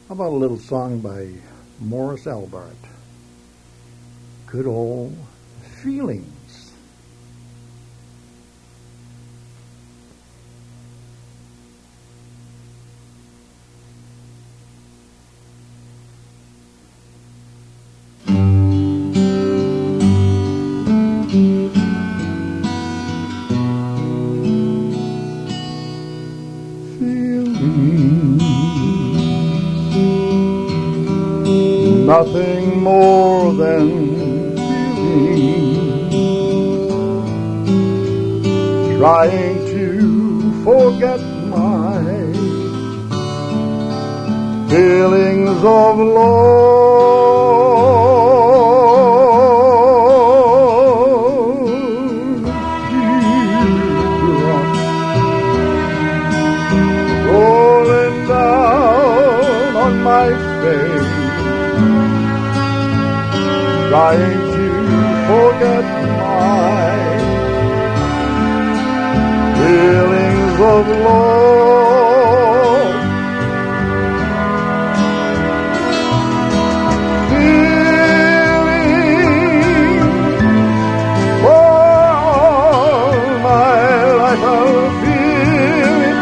How about a little song by Morris Albert? Good old feelings. Nothing more than feeling, trying to forget my feelings of love. Teardrops rolling down on my face, trying to forget my feelings of love. Feeling for all my life I'll feel it.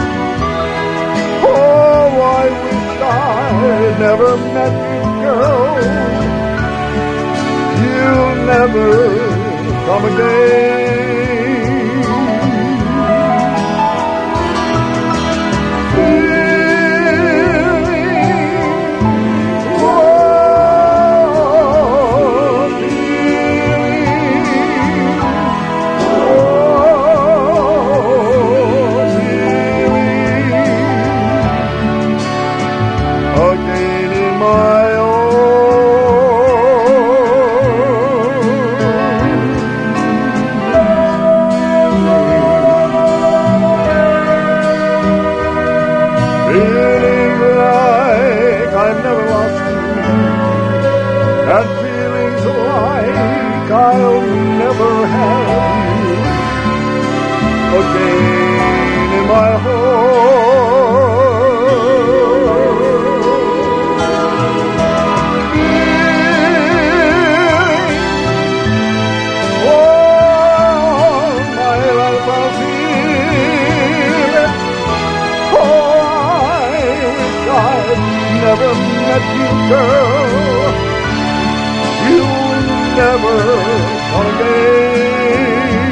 Oh, I wish I never met you, girl. You'll never come again. Feeling, oh, feeling, oh, feeling again in my own. Feeling like I've never lost you, and feelings like I'll never have you again in my heart. Feeling all my life I'll feel it. I've never met you, girl. You'll never come again.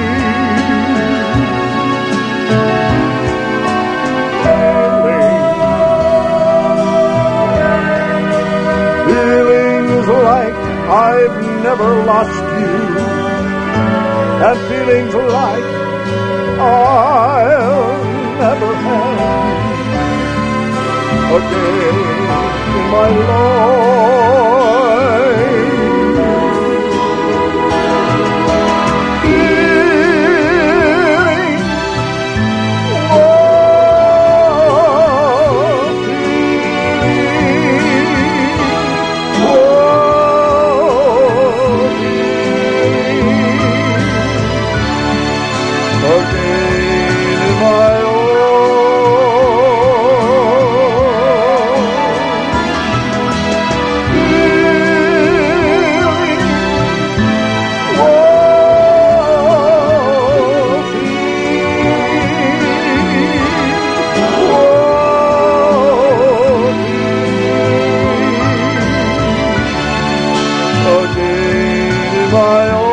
Feelings like I've never lost you, and feelings like I'll never have you again in my life. Feeling, oh, feeling, oh, feeling again in my own. My own.